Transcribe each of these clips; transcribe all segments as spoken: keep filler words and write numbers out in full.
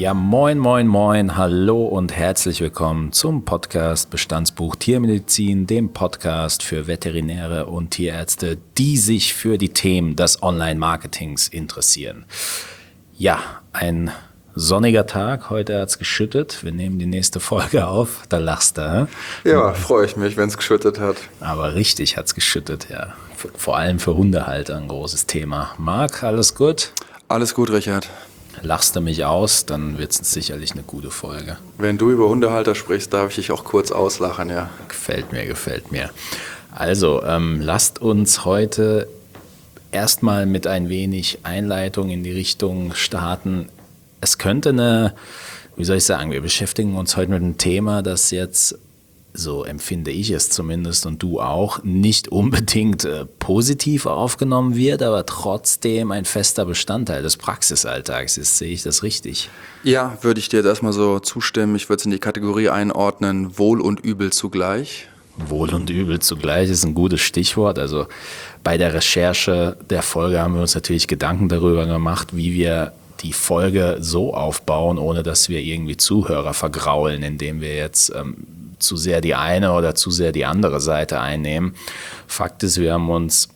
Ja, moin, moin, moin, hallo und herzlich willkommen zum Podcast Bestandsbuch Tiermedizin, dem Podcast für Veterinäre und Tierärzte, die sich für die Themen des Online-Marketings interessieren. Ja, ein sonniger Tag, heute hat es geschüttet, wir nehmen die nächste Folge auf, da lachst du, hä? Ja, freue ich mich, wenn es geschüttet hat. Aber richtig hat es geschüttet, ja. Vor allem für Hundehalter ein großes Thema. Marc, alles gut? Alles gut, Richard. Lachst du mich aus, dann wird es sicherlich eine gute Folge. Wenn du über Hundehalter sprichst, darf ich dich auch kurz auslachen, ja. Gefällt mir, gefällt mir. Also, ähm, lasst uns heute erstmal mit ein wenig Einleitung in die Richtung starten. Es könnte eine, wie soll ich sagen, wir beschäftigen uns heute mit einem Thema, das jetzt, so empfinde ich es zumindest und du auch, nicht unbedingt äh, positiv aufgenommen wird, aber trotzdem ein fester Bestandteil des Praxisalltags ist. Sehe ich das richtig? Ja, würde ich dir jetzt erstmal so zustimmen. Ich würde es in die Kategorie einordnen, Wohl und Übel zugleich. Wohl und Übel zugleich ist ein gutes Stichwort. Also bei der Recherche der Folge haben wir uns natürlich Gedanken darüber gemacht, wie wir die Folge so aufbauen, ohne dass wir irgendwie Zuhörer vergraulen, indem wir jetzt ähm, zu sehr die eine oder zu sehr die andere Seite einnehmen. Fakt ist, wir haben uns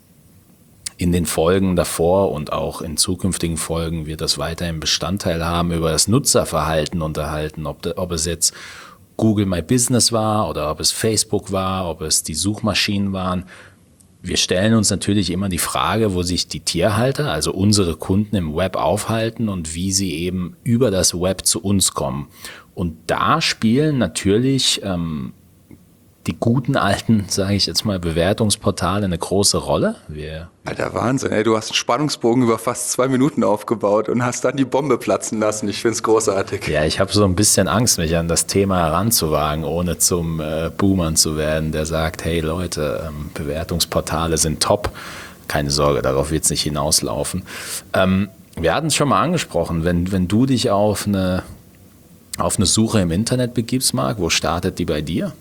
in den Folgen davor und auch in zukünftigen Folgen wird das weiterhin Bestandteil haben, über das Nutzerverhalten unterhalten, ob, de, ob es jetzt Google My Business war oder ob es Facebook war, ob es die Suchmaschinen waren. Wir stellen uns natürlich immer die Frage, wo sich die Tierhalter, also unsere Kunden im Web aufhalten und wie sie eben über das Web zu uns kommen. Und da spielen natürlich ähm, die guten alten, sage ich jetzt mal, Bewertungsportale eine große Rolle. Wir Alter, Wahnsinn, ey, du hast einen Spannungsbogen über fast zwei Minuten aufgebaut und hast dann die Bombe platzen lassen. Ich finde es großartig. Ja, ich habe so ein bisschen Angst, mich an das Thema heranzuwagen, ohne zum äh, Boomern zu werden, der sagt, hey Leute, ähm, Bewertungsportale sind top. Keine Sorge, darauf wird es nicht hinauslaufen. Ähm, wir hatten es schon mal angesprochen, wenn, wenn du dich auf eine, auf eine Suche im Internet begibst, Marc, wo startet die bei dir?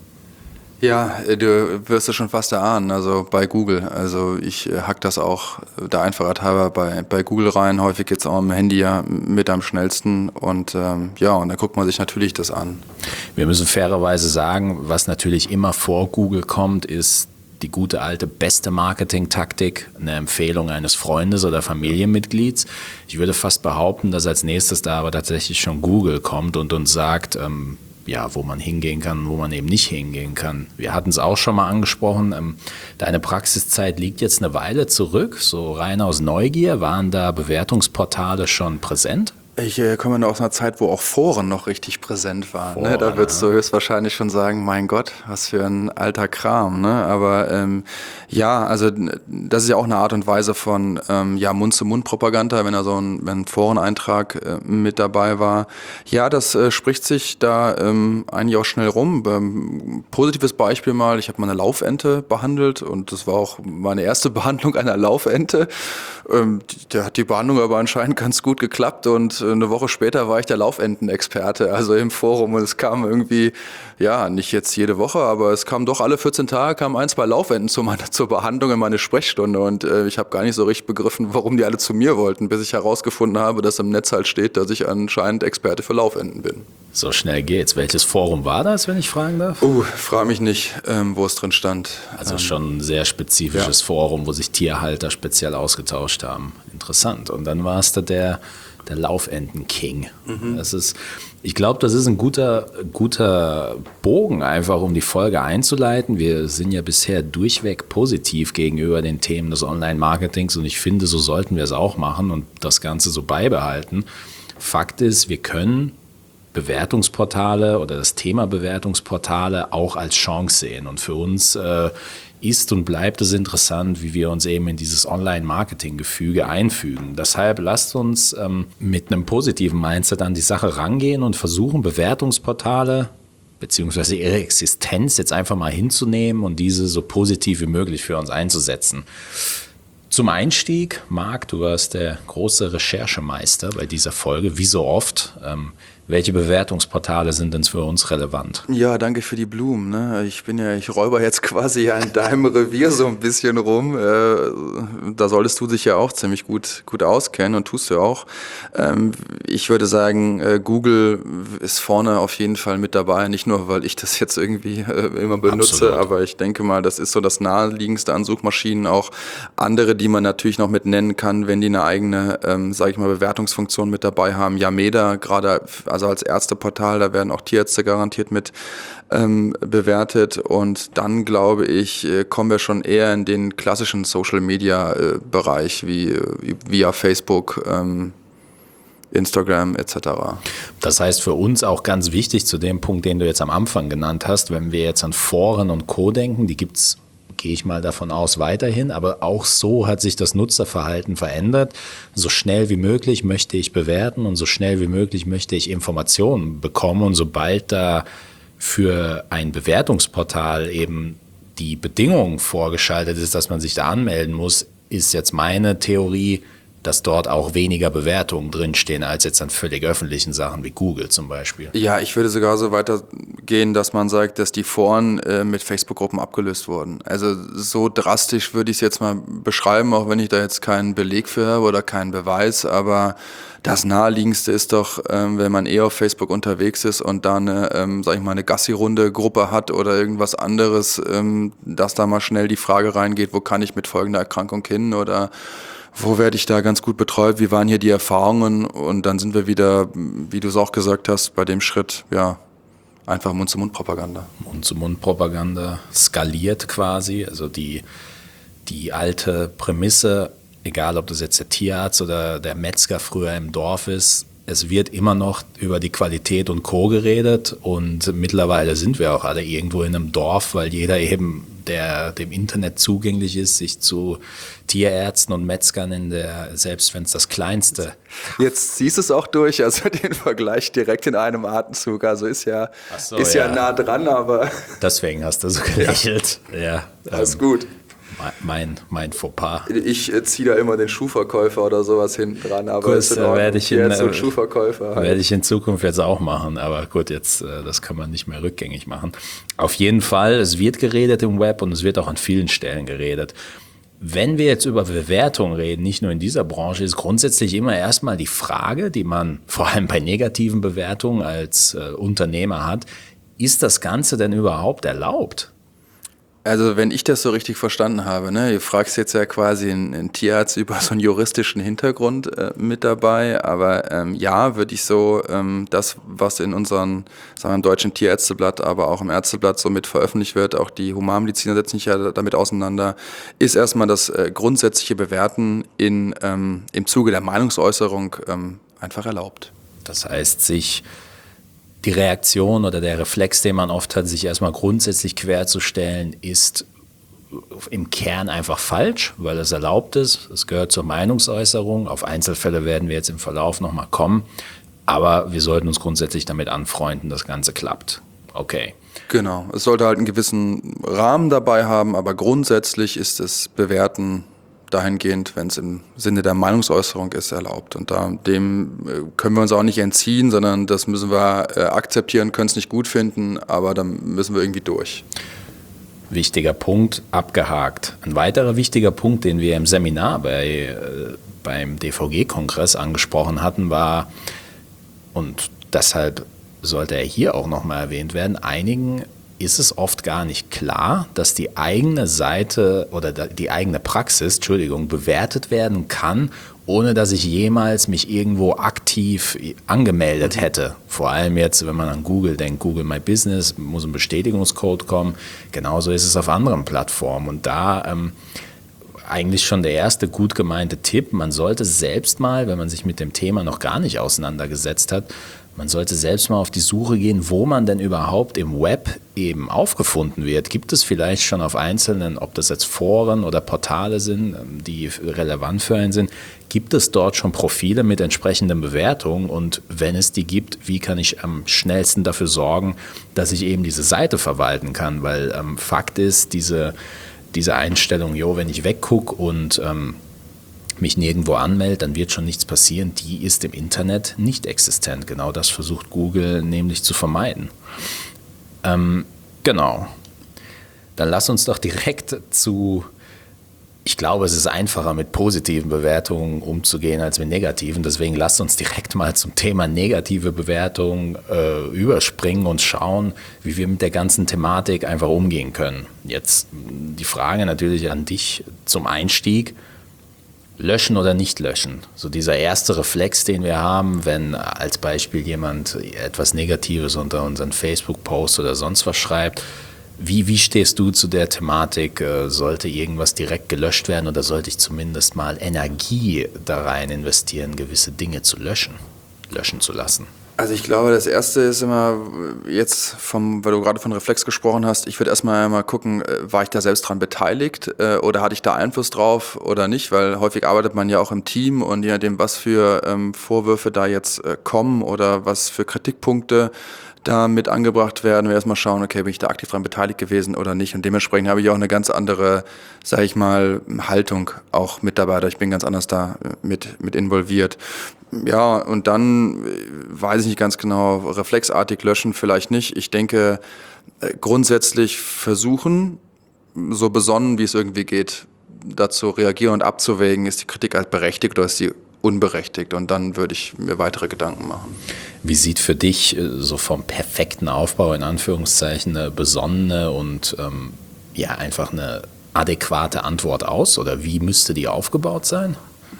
Ja, du wirst es schon fast erahnen, also bei Google. Also ich hack das auch der Einfachheit halber bei, bei Google rein. Häufig geht's auch am Handy ja mit am schnellsten. Und ähm, ja, und dann guckt man sich natürlich das an. Wir müssen fairerweise sagen, was natürlich immer vor Google kommt, ist die gute alte beste Marketing-Taktik, eine Empfehlung eines Freundes oder Familienmitglieds. Ich würde fast behaupten, dass als nächstes da aber tatsächlich schon Google kommt und uns sagt, ähm, ja, wo man hingehen kann, wo man eben nicht hingehen kann. Wir hatten es auch schon mal angesprochen, ähm, deine Praxiszeit liegt jetzt eine Weile zurück, so rein aus Neugier. Waren da Bewertungsportale schon präsent? Ich äh, komme noch aus einer Zeit, wo auch Foren noch richtig präsent waren. Foren, Ne? Da würdest ja. du höchstwahrscheinlich schon sagen, mein Gott, was für ein alter Kram. Ne? Aber ähm, ja, also das ist ja auch eine Art und Weise von ähm, ja, Mund-zu-Mund-Propaganda, wenn da so ein, wenn ein Foreneintrag äh, mit dabei war. Ja, das äh, spricht sich da ähm, eigentlich auch schnell rum. Ähm, positives Beispiel mal, ich habe mal eine Laufente behandelt und das war auch meine erste Behandlung einer Laufente. Ähm, die, der hat die Behandlung aber anscheinend ganz gut geklappt und eine Woche später war ich der Laufentenexperte, also im Forum, und es kam irgendwie, ja, nicht jetzt jede Woche, aber es kam doch alle vierzehn Tage, kamen ein, zwei Laufenten zu meiner, zur Behandlung in meine Sprechstunde und äh, ich habe gar nicht so richtig begriffen, warum die alle zu mir wollten, bis ich herausgefunden habe, dass im Netz halt steht, dass ich anscheinend Experte für Laufenten bin. So schnell geht's. Welches Forum war das, wenn ich fragen darf? Uh, frag mich nicht, ähm, wo es drin stand. Also ähm, schon ein sehr spezifisches ja. Forum, wo sich Tierhalter speziell ausgetauscht haben. Interessant. Und dann warst du der Der Laufenten-King. Mhm. Das ist, ich glaube, das ist ein guter, guter Bogen, einfach um die Folge einzuleiten. Wir sind ja bisher durchweg positiv gegenüber den Themen des Online-Marketings und ich finde, so sollten wir es auch machen und das Ganze so beibehalten. Fakt ist, wir können Bewertungsportale oder das Thema Bewertungsportale auch als Chance sehen. Und für uns äh, ist und bleibt es interessant, wie wir uns eben in dieses Online-Marketing-Gefüge einfügen. Deshalb lasst uns ähm, mit einem positiven Mindset an die Sache rangehen und versuchen, Bewertungsportale beziehungsweise ihre Existenz jetzt einfach mal hinzunehmen und diese so positiv wie möglich für uns einzusetzen. Zum Einstieg, Marc, du warst der große Recherchemeister bei dieser Folge, wie so oft. Ähm, Welche Bewertungsportale sind denn für uns relevant? Ja, danke für die Blumen. Ne? Ich bin ja, ich räuber jetzt quasi ja in deinem Revier so ein bisschen rum. Äh, da solltest du dich ja auch ziemlich gut, gut auskennen und tust du auch. Ähm, ich würde sagen, äh, Google ist vorne auf jeden Fall mit dabei. Nicht nur, weil ich das jetzt irgendwie äh, immer benutze, Absolut. aber ich denke mal, das ist so das naheliegendste an Suchmaschinen. Auch andere, die man natürlich noch mit nennen kann, wenn die eine eigene, ähm, sage ich mal, Bewertungsfunktion mit dabei haben. Yameda, gerade also als Ärzteportal, da werden auch Tierärzte garantiert mit ähm, bewertet. Und dann, glaube ich, äh, kommen wir schon eher in den klassischen Social-Media-Bereich, wie, wie via Facebook, ähm, Instagram et cetera. Das heißt für uns auch ganz wichtig zu dem Punkt, den du jetzt am Anfang genannt hast, wenn wir jetzt an Foren und Co. denken, die gibt es, gehe ich mal davon aus, weiterhin, aber auch so hat sich das Nutzerverhalten verändert. So schnell wie möglich möchte ich bewerten und so schnell wie möglich möchte ich Informationen bekommen, und sobald da für ein Bewertungsportal eben die Bedingung vorgeschaltet ist, dass man sich da anmelden muss, ist jetzt meine Theorie, dass dort auch weniger Bewertungen drinstehen als jetzt an völlig öffentlichen Sachen wie Google zum Beispiel. Ja, ich würde sogar so weiter gehen, dass man sagt, dass die Foren äh, mit Facebook-Gruppen abgelöst wurden. Also so drastisch würde ich es jetzt mal beschreiben, auch wenn ich da jetzt keinen Beleg für habe oder keinen Beweis, aber das Naheliegendste ist doch, ähm, wenn man eh auf Facebook unterwegs ist und da eine, ähm, sag ich mal, eine Gassi-Runde-Gruppe hat oder irgendwas anderes, ähm, dass da mal schnell die Frage reingeht, wo kann ich mit folgender Erkrankung hin oder wo werde ich da ganz gut betreut, wie waren hier die Erfahrungen, und dann sind wir wieder, wie du es auch gesagt hast, bei dem Schritt, ja, einfach Mund-zu-Mund-Propaganda. Mund-zu-Mund-Propaganda skaliert quasi, also die, die alte Prämisse, egal ob das jetzt der Tierarzt oder der Metzger früher im Dorf ist, es wird immer noch über die Qualität und Co. geredet, und mittlerweile sind wir auch alle irgendwo in einem Dorf, weil jeder eben, der dem Internet zugänglich ist, sich zu Tierärzten und Metzgern in der, selbst wenn es das kleinste. Jetzt ziehst du es auch durch, also den Vergleich direkt in einem Atemzug, also ist ja, so, ist ja, ja nah dran, aber... Deswegen hast du so gelächelt. Ja, ja, alles ähm, gut. Mein, mein Fauxpas. Ich äh, ziehe da immer den Schuhverkäufer oder sowas hinten dran, aber gut, ist in Ordnung. werde ich in, jetzt so Schuhverkäufer halt. Werde ich in Zukunft jetzt auch machen, aber gut, jetzt äh, das kann man nicht mehr rückgängig machen. Auf jeden Fall, es wird geredet im Web und es wird auch an vielen Stellen geredet. Wenn wir jetzt über Bewertung reden, nicht nur in dieser Branche, ist grundsätzlich immer erstmal die Frage, die man vor allem bei negativen Bewertungen als äh, Unternehmer hat, ist das Ganze denn überhaupt erlaubt? Also wenn ich das so richtig verstanden habe, ne, du fragst jetzt ja quasi einen, einen Tierarzt über so einen juristischen Hintergrund äh, mit dabei, aber ähm, ja, würde ich so ähm, das, was in unserem, sagen wir, im deutschen Tierärzteblatt, aber auch im Ärzteblatt so mit veröffentlicht wird, auch die Humanmediziner setzen sich ja damit auseinander, ist erstmal das äh, grundsätzliche Bewerten in, ähm, im Zuge der Meinungsäußerung ähm, einfach erlaubt. Das heißt, sich die Reaktion oder der Reflex, den man oft hat, sich erstmal grundsätzlich querzustellen, ist im Kern einfach falsch, weil es erlaubt ist. Es gehört zur Meinungsäußerung. Auf Einzelfälle werden wir jetzt im Verlauf nochmal kommen. Aber wir sollten uns grundsätzlich damit anfreunden, das Ganze klappt. Okay. Genau. Es sollte halt einen gewissen Rahmen dabei haben, aber grundsätzlich ist das Bewerten dahingehend, wenn es im Sinne der Meinungsäußerung ist, erlaubt. Und da, dem können wir uns auch nicht entziehen, sondern das müssen wir äh, akzeptieren, können es nicht gut finden, aber dann müssen wir irgendwie durch. Wichtiger Punkt, abgehakt. Ein weiterer wichtiger Punkt, den wir im Seminar bei, äh, beim D V G-Kongress angesprochen hatten, war, und deshalb sollte er hier auch nochmal erwähnt werden, einigen ist es oft gar nicht klar, dass die eigene Seite oder die eigene Praxis, Entschuldigung, bewertet werden kann, ohne dass ich jemals mich irgendwo aktiv angemeldet hätte. Vor allem jetzt, wenn man an Google denkt, Google My Business, muss ein Bestätigungscode kommen. Genauso ist es auf anderen Plattformen. Und da ähm, eigentlich schon der erste gut gemeinte Tipp, man sollte selbst mal, wenn man sich mit dem Thema noch gar nicht auseinandergesetzt hat, man sollte selbst mal auf die Suche gehen, wo man denn überhaupt im Web eben aufgefunden wird. Gibt es vielleicht schon auf einzelnen, ob das jetzt Foren oder Portale sind, die relevant für einen sind, gibt es dort schon Profile mit entsprechenden Bewertungen? Und wenn es die gibt, wie kann ich am schnellsten dafür sorgen, dass ich eben diese Seite verwalten kann? Weil ähm, Fakt ist, diese, diese Einstellung, jo, wenn ich weggucke und ähm, mich nirgendwo anmelde, dann wird schon nichts passieren. Die ist im Internet nicht existent. Genau das versucht Google nämlich zu vermeiden. Ähm, genau. Dann lass uns doch direkt zu... Ich glaube, es ist einfacher, mit positiven Bewertungen umzugehen als mit negativen. Deswegen lasst uns direkt mal zum Thema negative Bewertungen äh, überspringen und schauen, wie wir mit der ganzen Thematik einfach umgehen können. Jetzt die Frage natürlich an dich zum Einstieg. Löschen oder nicht löschen? So dieser erste Reflex, den wir haben, wenn als Beispiel jemand etwas Negatives unter unseren Facebook-Post oder sonst was schreibt. Wie, wie stehst du zu der Thematik? Sollte irgendwas direkt gelöscht werden oder sollte ich zumindest mal Energie da rein investieren, gewisse Dinge zu löschen, löschen zu lassen? Also ich glaube, das Erste ist immer jetzt, vom, weil du gerade von Reflex gesprochen hast, ich würde erstmal mal gucken, war ich da selbst dran beteiligt oder hatte ich da Einfluss drauf oder nicht, weil häufig arbeitet man ja auch im Team und je nachdem, was für ähm, Vorwürfe da jetzt äh, kommen oder was für Kritikpunkte da mit angebracht werden, wir erstmal schauen, okay, bin ich da aktiv dran beteiligt gewesen oder nicht. Und dementsprechend habe ich auch eine ganz andere, sage ich mal, Haltung auch mit dabei. Ich bin ganz anders da mit, mit involviert. Ja, und dann weiß ich nicht ganz genau, reflexartig löschen vielleicht nicht. Ich denke, grundsätzlich versuchen, so besonnen, wie es irgendwie geht, dazu reagieren und abzuwägen, ist die Kritik halt berechtigt oder ist sie unberechtigt, und dann würde ich mir weitere Gedanken machen. Wie sieht für dich so vom perfekten Aufbau in Anführungszeichen eine besonnene und ähm, ja einfach eine adäquate Antwort aus, oder wie müsste die aufgebaut sein?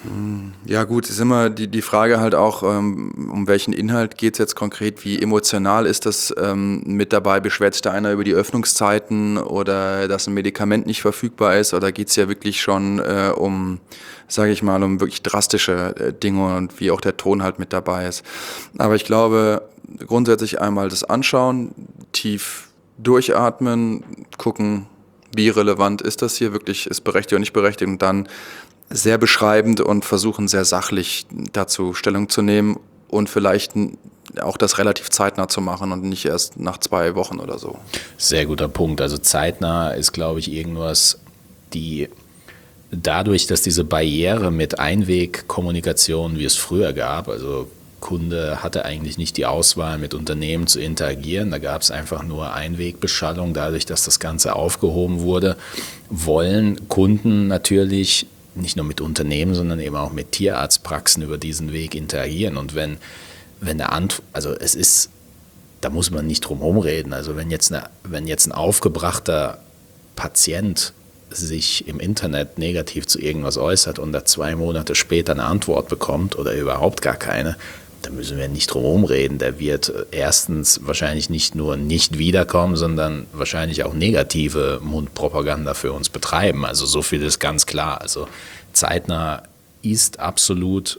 Ja gut, ist immer die, die Frage halt auch, ähm, um welchen Inhalt geht es jetzt konkret, wie emotional ist das ähm, mit dabei, beschwert sich da einer über die Öffnungszeiten oder dass ein Medikament nicht verfügbar ist, oder geht es ja wirklich schon äh, um, sage ich mal, um wirklich drastische äh, Dinge und wie auch der Ton halt mit dabei ist. Aber ich glaube, grundsätzlich einmal das anschauen, tief durchatmen, gucken, wie relevant ist das hier wirklich, ist berechtigt oder nicht berechtigt, und dann sehr beschreibend und versuchen sehr sachlich dazu Stellung zu nehmen und vielleicht auch das relativ zeitnah zu machen und nicht erst nach zwei Wochen oder so. Sehr guter Punkt. Also zeitnah ist, glaube ich, irgendwas, die dadurch, dass diese Barriere mit Einwegkommunikation, wie es früher gab, also Kunde hatte eigentlich nicht die Auswahl, mit Unternehmen zu interagieren. Da gab es einfach nur Einwegbeschallung. Dadurch, dass das Ganze aufgehoben wurde, wollen Kunden natürlich nicht nur mit Unternehmen, sondern eben auch mit Tierarztpraxen über diesen Weg interagieren. Und wenn, wenn der Ant- also es ist, da muss man nicht drum herum reden. Also wenn jetzt, eine, wenn jetzt ein aufgebrachter Patient sich im Internet negativ zu irgendwas äußert und da zwei Monate später eine Antwort bekommt oder überhaupt gar keine, da müssen wir nicht drum herum reden. Der wird erstens wahrscheinlich nicht nur nicht wiederkommen, sondern wahrscheinlich auch negative Mundpropaganda für uns betreiben. Also so viel ist ganz klar. Also zeitnah ist absolut,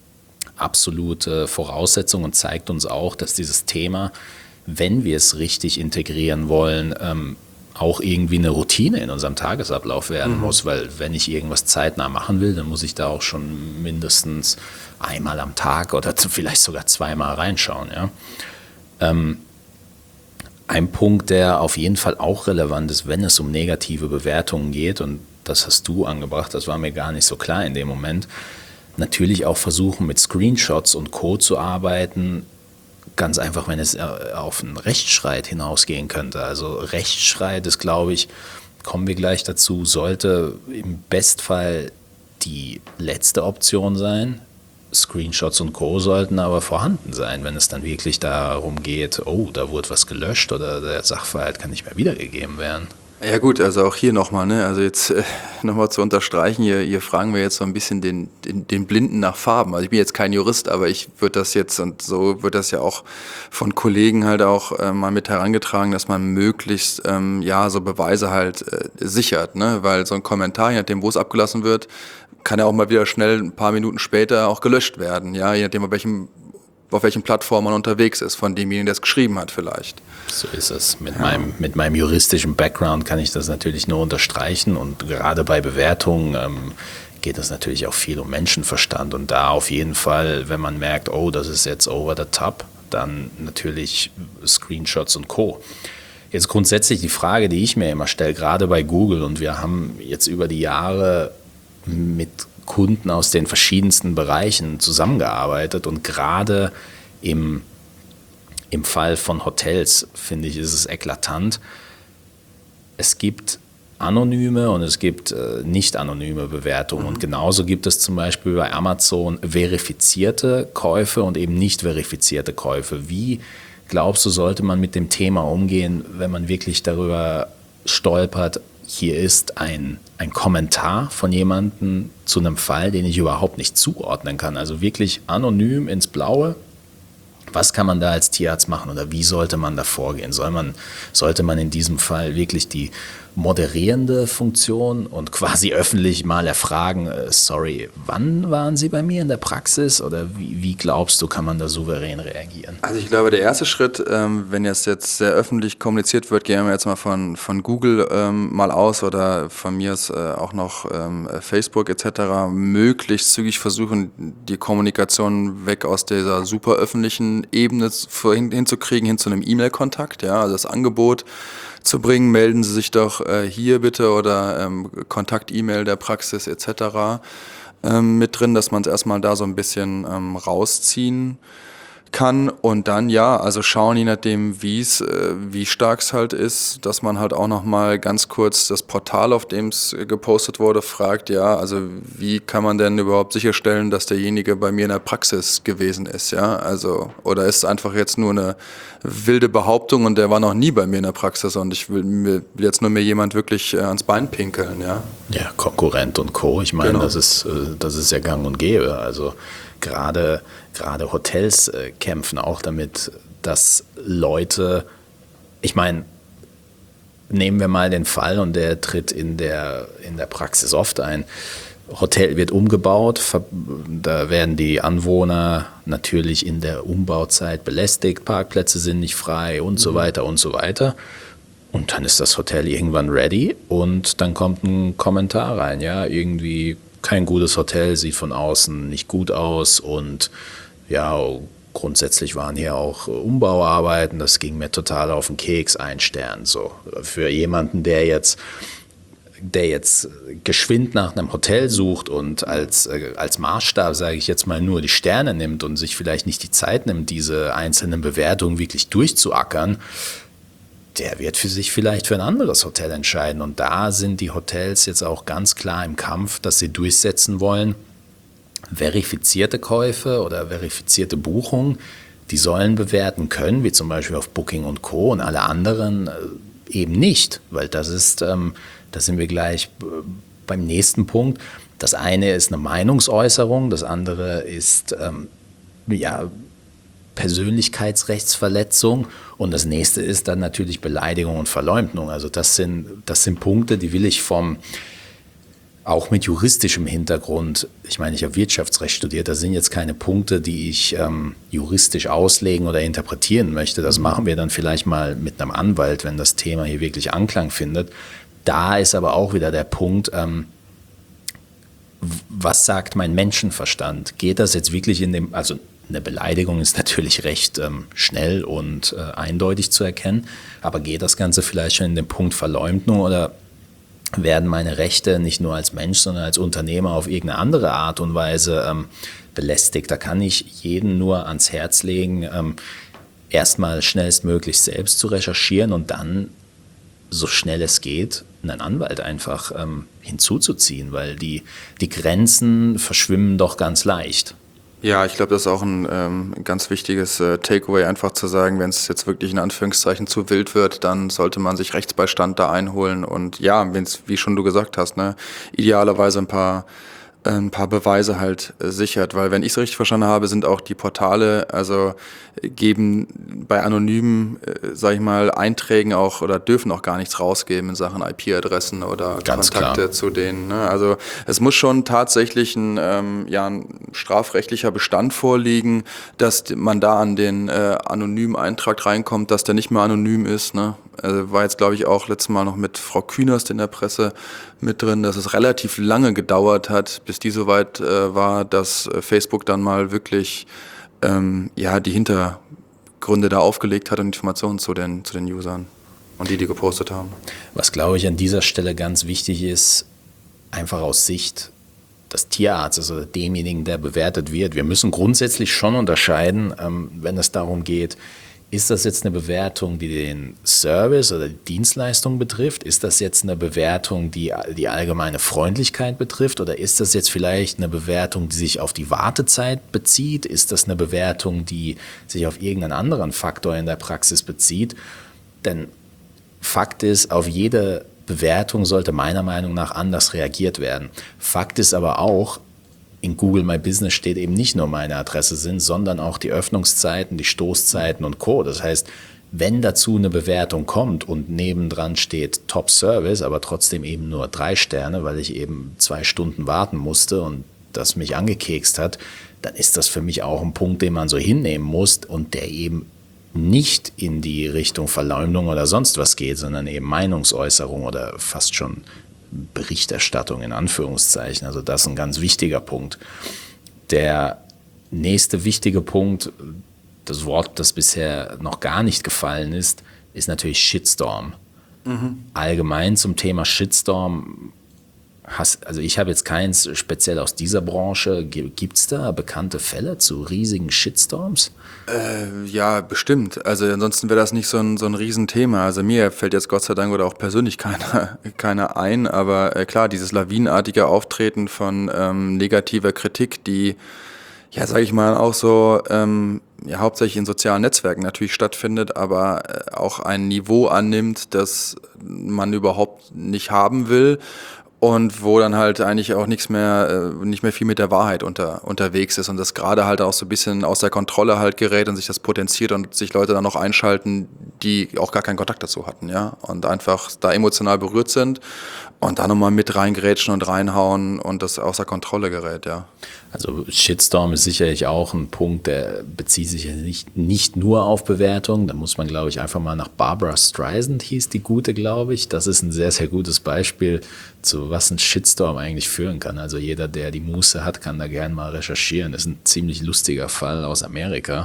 absolute Voraussetzung und zeigt uns auch, dass dieses Thema, wenn wir es richtig integrieren wollen, ähm, auch irgendwie eine Routine in unserem Tagesablauf werden mhm. muss, weil wenn ich irgendwas zeitnah machen will, dann muss ich da auch schon mindestens einmal am Tag oder vielleicht sogar zweimal reinschauen. Ja? Ähm, ein Punkt, der auf jeden Fall auch relevant ist, wenn es um negative Bewertungen geht, und das hast du angebracht, das war mir gar nicht so klar in dem Moment, natürlich auch versuchen, mit Screenshots und Co. zu arbeiten. Ganz einfach, wenn es auf einen Rechtsstreit hinausgehen könnte. Also Rechtsstreit ist, glaube ich, kommen wir gleich dazu, sollte im Bestfall die letzte Option sein. Screenshots und Co. sollten aber vorhanden sein, wenn es dann wirklich darum geht, oh, da wurde was gelöscht oder der Sachverhalt kann nicht mehr wiedergegeben werden. Ja gut, also auch hier nochmal, ne? Also jetzt äh, nochmal zu unterstreichen, hier, hier fragen wir jetzt so ein bisschen den, den, den Blinden nach Farben. Also ich bin jetzt kein Jurist, aber ich würde das jetzt, und so wird das ja auch von Kollegen halt auch äh, mal mit herangetragen, dass man möglichst ähm, ja so Beweise halt äh, sichert, ne? Weil so ein Kommentar, je nachdem, wo es abgelassen wird, kann ja auch mal wieder schnell ein paar Minuten später auch gelöscht werden, ja, je nachdem, auf welchem auf welchen Plattformen man unterwegs ist, von demjenigen, der es geschrieben hat vielleicht. So ist es. Mit, ja. meinem, mit meinem juristischen Background kann ich das natürlich nur unterstreichen, und gerade bei Bewertungen ähm, geht es natürlich auch viel um Menschenverstand, und da auf jeden Fall, wenn man merkt, oh, das ist jetzt over the top, dann natürlich Screenshots und Co. Jetzt grundsätzlich die Frage, die ich mir immer stelle, gerade bei Google, und wir haben jetzt über die Jahre mit Kunden aus den verschiedensten Bereichen zusammengearbeitet und gerade im, im Fall von Hotels, finde ich, ist es eklatant. Es gibt anonyme und es gibt äh, nicht anonyme Bewertungen. Mhm. Und genauso gibt es zum Beispiel bei Amazon verifizierte Käufe und eben nicht verifizierte Käufe. Wie glaubst du, sollte man mit dem Thema umgehen, wenn man wirklich darüber stolpert, hier ist ein, ein Kommentar von jemandem zu einem Fall, den ich überhaupt nicht zuordnen kann. Also wirklich anonym ins Blaue. Was kann man da als Tierarzt machen oder wie sollte man da vorgehen? Soll man, sollte man in diesem Fall wirklich die moderierende Funktion und quasi öffentlich mal erfragen, äh, sorry, wann waren Sie bei mir in der Praxis oder wie, wie glaubst du, kann man da souverän reagieren? Also ich glaube, der erste Schritt, ähm, wenn jetzt jetzt sehr öffentlich kommuniziert wird, gehen wir jetzt mal von, von Google ähm, mal aus oder von mir ist äh, auch noch ähm, Facebook et cetera, möglichst zügig versuchen, die Kommunikation weg aus dieser super öffentlichen Ebene hin, hinzukriegen, hin zu einem E-Mail-Kontakt, ja, also das Angebot zu bringen, melden Sie sich doch äh, hier bitte oder ähm, Kontakt-E-Mail der Praxis et cetera ähm, mit drin, dass man es erstmal da so ein bisschen ähm, rausziehen kann und dann ja, also schauen, je nachdem wie es, äh, wie stark es halt ist, dass man halt auch nochmal ganz kurz das Portal, auf dem es gepostet wurde, fragt, ja, also wie kann man denn überhaupt sicherstellen, dass derjenige bei mir in der Praxis gewesen ist, ja, also oder ist es einfach jetzt nur eine wilde Behauptung und der war noch nie bei mir in der Praxis und ich will, will jetzt nur mir jemand wirklich äh, ans Bein pinkeln, ja. Ja, Konkurrent und Co., ich meine, genau. das ist, das ist ja gang und gäbe, also Gerade, gerade Hotels äh, kämpfen auch damit, dass Leute, ich meine, nehmen wir mal den Fall und der tritt in der, in der Praxis oft ein. Hotel wird umgebaut, da werden die Anwohner natürlich in der Umbauzeit belästigt, Parkplätze sind nicht frei und mhm. so weiter und so weiter. Und dann ist das Hotel irgendwann ready und dann kommt ein Kommentar rein, ja, irgendwie kein gutes Hotel, sieht von außen nicht gut aus und ja, grundsätzlich waren hier auch Umbauarbeiten, das ging mir total auf den Keks, ein Stern. So. Für jemanden, der jetzt, der jetzt geschwind nach einem Hotel sucht und als, als Maßstab, sage ich jetzt mal, nur die Sterne nimmt und sich vielleicht nicht die Zeit nimmt, diese einzelnen Bewertungen wirklich durchzuackern, der wird für sich vielleicht für ein anderes Hotel entscheiden. Und da sind die Hotels jetzt auch ganz klar im Kampf, dass sie durchsetzen wollen, verifizierte Käufe oder verifizierte Buchungen, die sollen bewerten können, wie zum Beispiel auf Booking und Co. und alle anderen eben nicht, weil das ist, ähm, da sind wir gleich beim nächsten Punkt. Das eine ist eine Meinungsäußerung, das andere ist, ähm, ja, Persönlichkeitsrechtsverletzung und das nächste ist dann natürlich Beleidigung und Verleumdung. Also das sind, das sind Punkte, die will ich vom, auch mit juristischem Hintergrund, ich meine, ich habe Wirtschaftsrecht studiert, das sind jetzt keine Punkte, die ich ähm, juristisch auslegen oder interpretieren möchte. Das machen wir dann vielleicht mal mit einem Anwalt, wenn das Thema hier wirklich Anklang findet. Da ist aber auch wieder der Punkt, ähm, was sagt mein Menschenverstand? Geht das jetzt wirklich in dem, also eine Beleidigung ist natürlich recht ähm, schnell und äh, eindeutig zu erkennen, aber geht das Ganze vielleicht schon in den Punkt Verleumdung oder werden meine Rechte nicht nur als Mensch, sondern als Unternehmer auf irgendeine andere Art und Weise ähm, belästigt? Da kann ich jeden nur ans Herz legen, ähm, erstmal schnellstmöglich selbst zu recherchieren und dann, so schnell es geht, einen Anwalt einfach ähm, hinzuzuziehen, weil die, die Grenzen verschwimmen doch ganz leicht. Ja, ich glaube, das ist auch ein ähm, ganz wichtiges äh, Takeaway, einfach zu sagen, wenn es jetzt wirklich in Anführungszeichen zu wild wird, dann sollte man sich Rechtsbeistand da einholen und ja, wenn es, wie schon du gesagt hast, ne, idealerweise ein paar ein paar Beweise halt äh, sichert, weil wenn ich es richtig verstanden habe, sind auch die Portale, also äh, geben bei anonymen, äh, sag ich mal, Einträgen auch oder dürfen auch gar nichts rausgeben in Sachen I P-Adressen oder Ganz Kontakte klar. zu denen. Ne? Also es muss schon tatsächlich ein, ähm, ja, ein strafrechtlicher Bestand vorliegen, dass man da an den äh, anonymen Eintrag reinkommt, dass der nicht mehr anonym ist. Ne? Also war jetzt, glaube ich, auch letztes Mal noch mit Frau Künast in der Presse mit drin, dass es relativ lange gedauert hat, bis die so weit äh, war, dass äh, Facebook dann mal wirklich ähm, ja, die Hintergründe da aufgelegt hat und Informationen zu den, zu den Usern und die, die gepostet haben. Was, glaube ich, an dieser Stelle ganz wichtig ist, einfach aus Sicht des Tierarztes oder demjenigen, der bewertet wird. Wir müssen grundsätzlich schon unterscheiden, ähm, wenn es darum geht, ist das jetzt eine Bewertung, die den Service oder die Dienstleistung betrifft? Ist das jetzt eine Bewertung, die die allgemeine Freundlichkeit betrifft? Oder ist das jetzt vielleicht eine Bewertung, die sich auf die Wartezeit bezieht? Ist das eine Bewertung, die sich auf irgendeinen anderen Faktor in der Praxis bezieht? Denn Fakt ist, auf jede Bewertung sollte meiner Meinung nach anders reagiert werden. Fakt ist aber auch, in Google My Business steht eben nicht nur meine Adresse sind, sondern auch die Öffnungszeiten, die Stoßzeiten und Co. Das heißt, wenn dazu eine Bewertung kommt und nebendran steht Top Service, aber trotzdem eben nur drei Sterne, weil ich eben zwei Stunden warten musste und das mich angekekst hat, dann ist das für mich auch ein Punkt, den man so hinnehmen muss und der eben nicht in die Richtung Verleumdung oder sonst was geht, sondern eben Meinungsäußerung oder fast schon Berichterstattung in Anführungszeichen. Also das ist ein ganz wichtiger Punkt. Der nächste wichtige Punkt, das Wort, das bisher noch gar nicht gefallen ist, ist natürlich Shitstorm. Mhm. Allgemein zum Thema Shitstorm, hast, also ich habe jetzt keins speziell aus dieser Branche. Gibt es da bekannte Fälle zu riesigen Shitstorms? Äh, ja, bestimmt. Also ansonsten wäre das nicht so ein, so ein Riesenthema. Also mir fällt jetzt Gott sei Dank oder auch persönlich keiner, keiner ein. Aber äh, klar, dieses lawinenartige Auftreten von ähm, negativer Kritik, die, ja, sage ich mal, auch so ähm, ja, hauptsächlich in sozialen Netzwerken natürlich stattfindet, aber äh, auch ein Niveau annimmt, das man überhaupt nicht haben will. Und wo dann halt eigentlich auch nichts mehr, nicht mehr viel mit der Wahrheit unter, unterwegs ist und das gerade halt auch so ein bisschen aus der Kontrolle halt gerät und sich das potenziert und sich Leute dann noch einschalten, die auch gar keinen Kontakt dazu hatten, ja, und einfach da emotional berührt sind und da nochmal mit reingrätschen und reinhauen und das außer Kontrolle gerät, ja. Also Shitstorm ist sicherlich auch ein Punkt, der bezieht sich ja nicht, nicht nur auf Bewertungen. Da muss man, glaube ich, einfach mal nach Barbra Streisand, hieß die gute, glaube ich. Das ist ein sehr, sehr gutes Beispiel, zu was ein Shitstorm eigentlich führen kann. Also jeder, der die Muße hat, kann da gerne mal recherchieren. Das ist ein ziemlich lustiger Fall aus Amerika.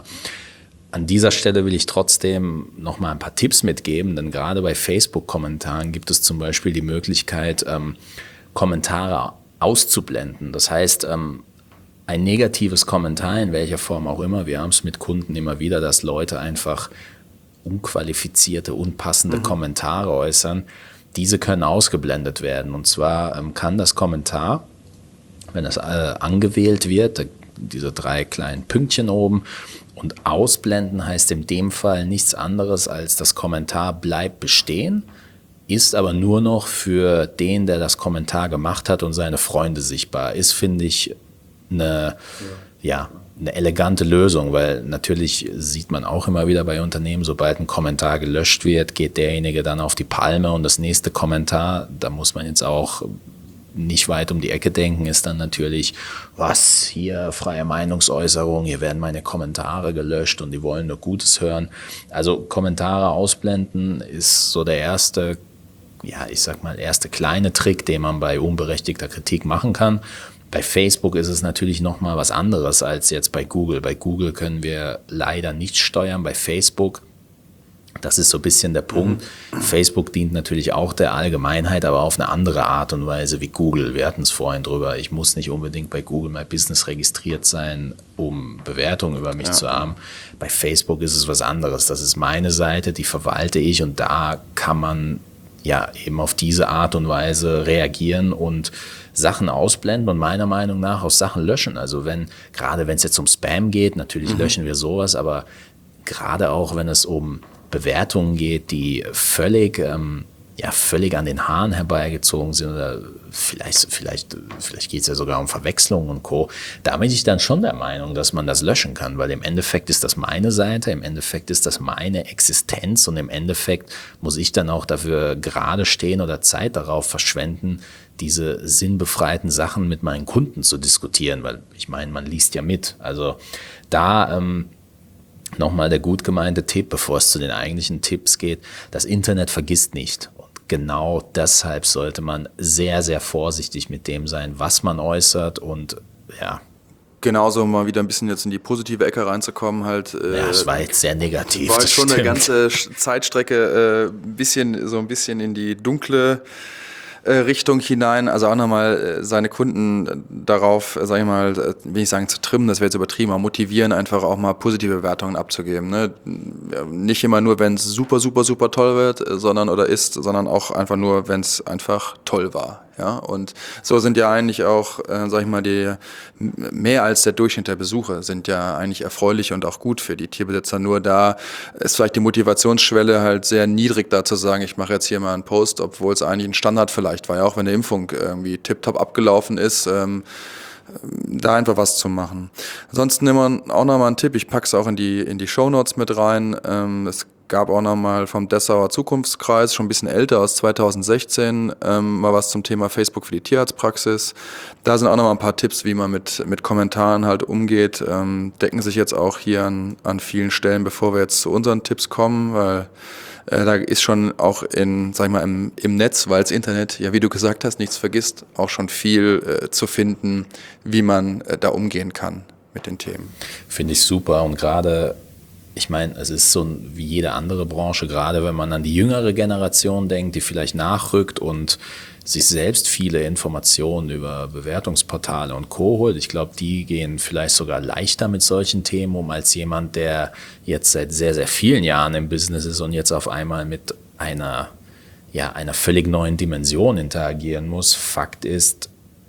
An dieser Stelle will ich trotzdem noch mal ein paar Tipps mitgeben, denn gerade bei Facebook-Kommentaren gibt es zum Beispiel die Möglichkeit, ähm, Kommentare auszublenden. Das heißt, ähm, ein negatives Kommentar, in welcher Form auch immer, wir haben es mit Kunden immer wieder, dass Leute einfach unqualifizierte, unpassende mhm. Kommentare äußern. Diese können ausgeblendet werden. Und zwar ähm, kann das Kommentar, wenn das äh, angewählt wird, da, diese drei kleinen Pünktchen oben, und ausblenden heißt in dem Fall nichts anderes als das Kommentar bleibt bestehen, ist aber nur noch für den, der das Kommentar gemacht hat und seine Freunde sichtbar. Ist, finde ich, eine, ja, eine elegante Lösung, weil natürlich sieht man auch immer wieder bei Unternehmen, sobald ein Kommentar gelöscht wird, geht derjenige dann auf die Palme und das nächste Kommentar, da muss man jetzt auch nicht weit um die Ecke denken, ist dann natürlich, was, hier freie Meinungsäußerung, hier werden meine Kommentare gelöscht und die wollen nur Gutes hören. Also Kommentare ausblenden ist so der erste, ja, ich sag mal, erste kleine Trick, den man bei unberechtigter Kritik machen kann. Bei Facebook ist es natürlich nochmal was anderes als jetzt bei Google. Bei Google können wir leider nicht steuern, bei Facebook, das ist so ein bisschen der Punkt. Mhm. Facebook dient natürlich auch der Allgemeinheit, aber auf eine andere Art und Weise wie Google. Wir hatten es vorhin drüber, ich muss nicht unbedingt bei Google My Business registriert sein, um Bewertungen über mich ja. zu haben. Bei Facebook ist es was anderes. Das ist meine Seite, die verwalte ich und da kann man ja eben auf diese Art und Weise reagieren und Sachen ausblenden und meiner Meinung nach auch Sachen löschen. Also wenn, gerade wenn es jetzt um Spam geht, natürlich mhm. löschen wir sowas, aber gerade auch wenn es um Bewertungen geht, die völlig, ähm, ja, völlig an den Haaren herbeigezogen sind oder vielleicht, vielleicht, vielleicht geht es ja sogar um Verwechslungen und Co. Da bin ich dann schon der Meinung, dass man das löschen kann, weil im Endeffekt ist das meine Seite, im Endeffekt ist das meine Existenz und im Endeffekt muss ich dann auch dafür gerade stehen oder Zeit darauf verschwenden, diese sinnbefreiten Sachen mit meinen Kunden zu diskutieren, weil ich meine, man liest ja mit. Also da ähm, nochmal der gut gemeinte Tipp, bevor es zu den eigentlichen Tipps geht, das Internet vergisst nicht. Und genau deshalb sollte man sehr, sehr vorsichtig mit dem sein, was man äußert und ja. Genauso, um mal wieder ein bisschen jetzt in die positive Ecke reinzukommen, halt. Äh, ja, es war jetzt sehr negativ. War schon stimmt. Eine ganze Zeitstrecke äh, bisschen, so ein bisschen in die dunkle Richtung hinein, also auch nochmal seine Kunden darauf, sag ich mal, will ich sagen zu trimmen, das wäre jetzt übertrieben, aber motivieren, einfach auch mal positive Bewertungen abzugeben. Ne? Nicht immer nur, wenn es super, super, super toll wird, sondern oder ist, sondern auch einfach nur, wenn es einfach toll war. Ja, und so sind ja eigentlich auch, äh, sag ich mal, die mehr als der Durchschnitt der Besucher sind ja eigentlich erfreulich und auch gut für die Tierbesitzer. Nur da ist vielleicht die Motivationsschwelle halt sehr niedrig, da zu sagen, ich mache jetzt hier mal einen Post, obwohl es eigentlich ein Standard vielleicht war, ja, auch wenn eine Impfung irgendwie tipptopp abgelaufen ist. Ähm, da einfach was zu machen. Ansonsten immer auch nochmal ein Tipp, ich packe es auch in die, in die Shownotes mit rein. Ähm, es gab auch nochmal vom Dessauer Zukunftskreis, schon ein bisschen älter, aus zweitausendsechzehn, ähm, mal was zum Thema Facebook für die Tierarztpraxis. Da sind auch nochmal ein paar Tipps, wie man mit, mit Kommentaren halt umgeht. Ähm, decken sich jetzt auch hier an, an vielen Stellen, bevor wir jetzt zu unseren Tipps kommen, weil Äh, da ist schon auch in, sag ich mal, im, im Netz, weil das Internet, ja wie du gesagt hast, nichts vergisst, auch schon viel äh, zu finden, wie man äh, da umgehen kann mit den Themen. Finde ich super und gerade, ich meine, es ist so wie jede andere Branche, gerade wenn man an die jüngere Generation denkt, die vielleicht nachrückt und sich selbst viele Informationen über Bewertungsportale und Co. holt. Ich glaube, die gehen vielleicht sogar leichter mit solchen Themen um als jemand, der jetzt seit sehr, sehr vielen Jahren im Business ist und jetzt auf einmal mit einer, ja, einer völlig neuen Dimension interagieren muss. Fakt ist,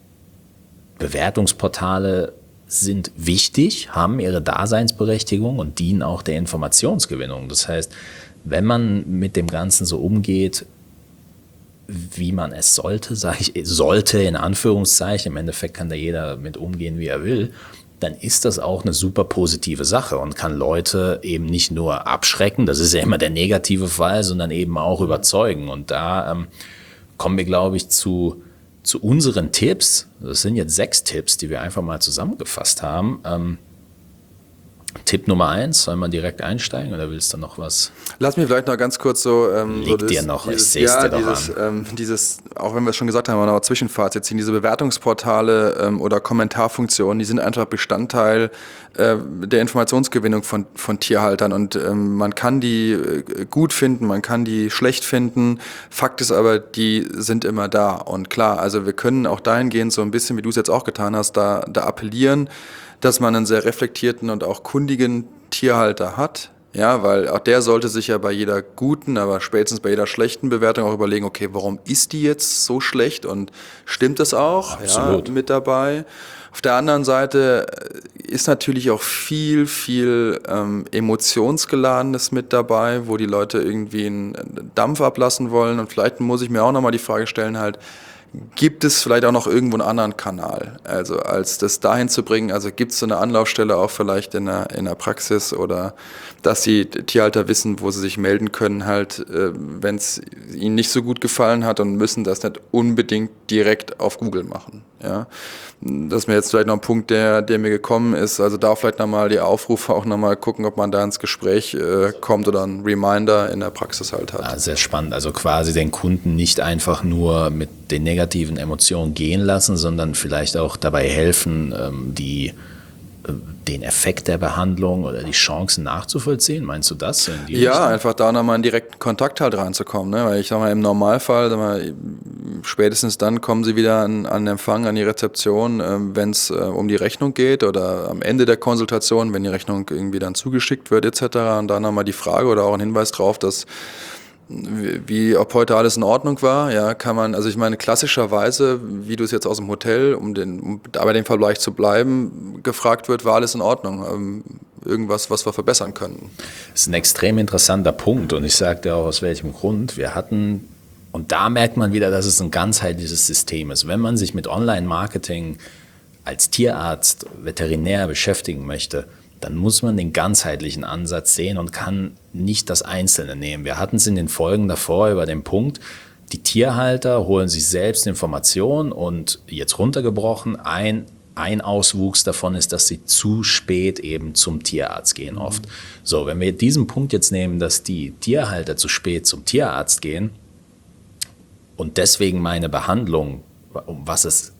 Bewertungsportale sind wichtig, haben ihre Daseinsberechtigung und dienen auch der Informationsgewinnung. Das heißt, wenn man mit dem Ganzen so umgeht, wie man es sollte, sage ich, sollte in Anführungszeichen, im Endeffekt kann da jeder mit umgehen, wie er will, dann ist das auch eine super positive Sache und kann Leute eben nicht nur abschrecken, das ist ja immer der negative Fall, sondern eben auch überzeugen. Und da ähm, kommen wir, glaube ich, zu, zu unseren Tipps. Das sind jetzt sechs Tipps, die wir einfach mal zusammengefasst haben. Ähm, Tipp Nummer eins, soll man direkt einsteigen oder willst du noch was? Lass mich vielleicht noch ganz kurz so... Ähm, Liegt so dir das, noch, dieses, ich sehe es ja, dir doch dieses, an. ähm, dieses, auch wenn wir es schon gesagt haben, aber Zwischenfazit ziehen, diese Bewertungsportale ähm, oder Kommentarfunktionen, die sind einfach Bestandteil äh, der Informationsgewinnung von, von Tierhaltern und ähm, man kann die äh, gut finden, man kann die schlecht finden. Fakt ist aber, die sind immer da und klar, also wir können auch dahingehend so ein bisschen, wie du es jetzt auch getan hast, da, da appellieren, dass man einen sehr reflektierten und auch kundigen Tierhalter hat, ja, weil auch der sollte sich ja bei jeder guten, aber spätestens bei jeder schlechten Bewertung auch überlegen, okay, warum ist die jetzt so schlecht und stimmt das auch? Absolut. Ja, mit dabei. Auf der anderen Seite ist natürlich auch viel, viel ähm, Emotionsgeladenes mit dabei, wo die Leute irgendwie einen Dampf ablassen wollen und vielleicht muss ich mir auch nochmal die Frage stellen halt, gibt es vielleicht auch noch irgendwo einen anderen Kanal, also als das dahin zu bringen, also gibt es so eine Anlaufstelle auch vielleicht in der, in der Praxis oder dass die Tierhalter wissen, wo sie sich melden können, halt, äh, wenn es ihnen nicht so gut gefallen hat und müssen das nicht unbedingt direkt auf Google machen. Ja? Das ist mir jetzt vielleicht noch ein Punkt, der, der mir gekommen ist, also da vielleicht nochmal die Aufrufe auch nochmal gucken, ob man da ins Gespräch äh, kommt oder einen Reminder in der Praxis halt hat. Ja, sehr spannend, also quasi den Kunden nicht einfach nur mit den negativen Emotionen gehen lassen, sondern vielleicht auch dabei helfen, die, den Effekt der Behandlung oder die Chancen nachzuvollziehen. Meinst du das? In die ja, Richtung? einfach da nochmal in direkten Kontakt halt reinzukommen. Ne? Weil ich sag mal, im Normalfall, sag mal, spätestens dann kommen sie wieder an, an den Empfang, an die Rezeption, äh, wenn es äh, um die Rechnung geht oder am Ende der Konsultation, wenn die Rechnung irgendwie dann zugeschickt wird et cetera. Und da nochmal die Frage oder auch ein Hinweis drauf, dass wie ob heute alles in Ordnung war, ja, kann man, also ich meine, klassischerweise, wie du es jetzt aus dem Hotel, um den, um da bei dem Vergleich zu bleiben, gefragt wird, war alles in Ordnung, ähm, irgendwas, was wir verbessern könnten. Das ist ein extrem interessanter Punkt und ich sage dir auch aus welchem Grund. Wir hatten, und da merkt man wieder, dass es ein ganzheitliches System ist. Wenn man sich mit Online-Marketing als Tierarzt, Veterinär beschäftigen möchte, dann muss man den ganzheitlichen Ansatz sehen und kann nicht das Einzelne nehmen. Wir hatten es in den Folgen davor über den Punkt, die Tierhalter holen sich selbst Informationen und jetzt runtergebrochen, ein, ein Auswuchs davon ist, dass sie zu spät eben zum Tierarzt gehen oft. So, wenn wir diesen Punkt jetzt nehmen, dass die Tierhalter zu spät zum Tierarzt gehen und deswegen meine Behandlung, um was es